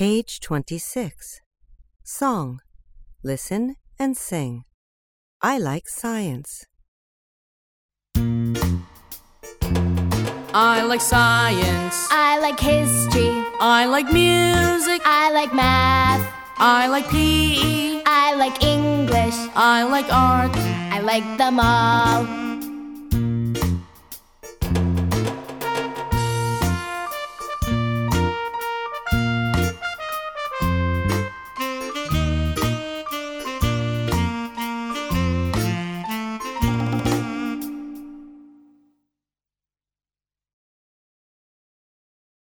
Page 26. Song. Listen and sing. I like science. I like science. I like history. I like music. I like math. I like PE. I like English. I like art. I like them all.